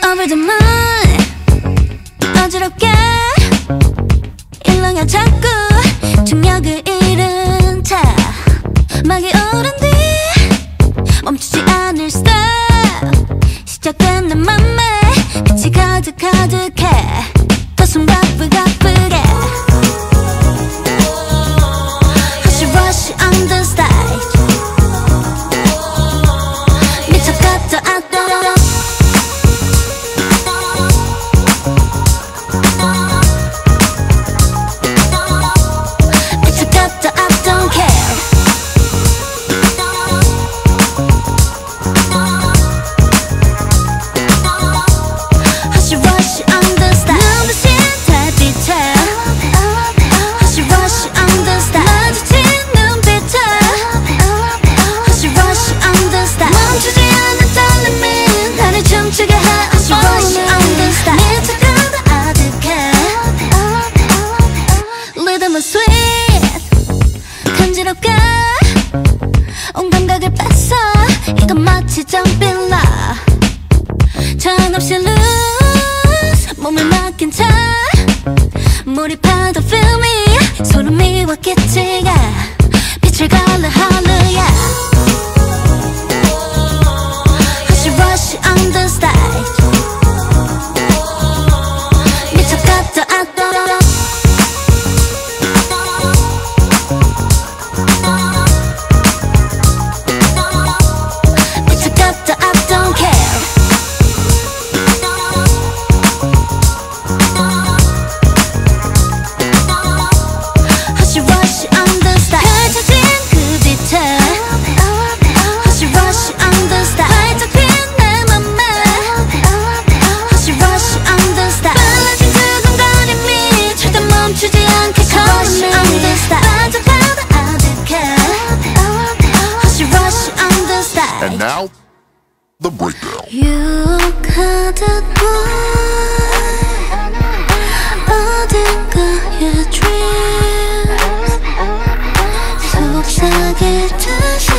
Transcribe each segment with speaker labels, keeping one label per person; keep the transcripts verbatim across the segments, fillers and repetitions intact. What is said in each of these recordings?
Speaker 1: Over the moon 어지럽게 일렁여 자꾸 중력을 잃은 차 막이 오른 뒤 멈추지 않을 stop 시작된 내 맘에 빛이 가득 가득해 더 숨 가쁘 가쁘게 Rush rush on the stage 미쳐갔다 아또 미쳐갔다 I don't care Rush rush on the stage 눈부신 달빛에 Rush rush on the stage 마주친 눈빛에 Rush rush on the stage 멈추지 않는 떨림이 나를 춤추게 해 Rush rush on the stage 미쳐가다 아득해 Rhythm is sweet 간지럽게 온 감각을 뺐어 이건 마치 점빌라 정없이 lose 몸을 맡긴 채 몰입하다 feel me 소름이 왔겠지가 빛을 갈라 hallelujah Rush rush on the stage 미쳐갔다 I don't 미쳐갔다 I don't care Rush rush on the stage 펼쳐진 그 빛에 Rush rush on the stage 활짝 핀 내 맘에 Rush rush on the stage 빨라진 두근거림이 절대 멈추지 않게 Rush on the stage 빠져가다 아득해 Rush rush on the stage
Speaker 2: And now, the breakdown.
Speaker 1: 유혹하듯 boy 어딘가의 dream 속삭이듯이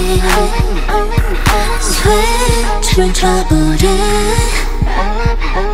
Speaker 1: 스위치를 쳐버린